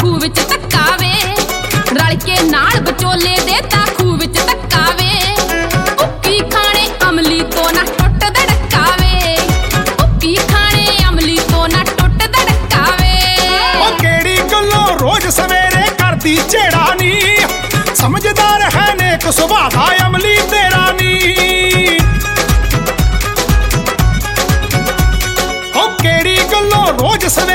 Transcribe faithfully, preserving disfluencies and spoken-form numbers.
ਖੂਹ ਵਿੱਚ ਧੱਕਾ ਵੇ ਰਲ ਕੇ ਨਾਲ ਵਿਚੋਲੇ ਦੇ ਤਾਂ ਖੂਹ ਵਿੱਚ ਧੱਕਾ ਵੇ ਉੱਕੀ ਖਾਣੇ ਅਮਲੀ ਤੋਂ ਨਾ ਟੁੱਟਦਾ ਡੱਕਾ ਵੇ ਉੱਕੀ ਖਾਣੇ ਅਮਲੀ ਤੋਂ ਨਾ ਟੁੱਟਦਾ ਡੱਕਾ ਵੇ ਉਹ ਕਿਹੜੀ ਗੱਲੋਂ ਰੋਜ਼ ਸਵੇਰੇ ਕਰਦੀ ਝੇੜਾ ਨੀ ਸਮਝਦਾਰ ਹੈ ਨੇਕ ਸੁਭਾਅ ਦਾ ਅਮਲੀ ਤੇਰਾ ਨੀ ਉਹ ਕਿਹੜੀ ਗੱਲੋਂ ਰੋਜ਼ ਸਵੇਰੇ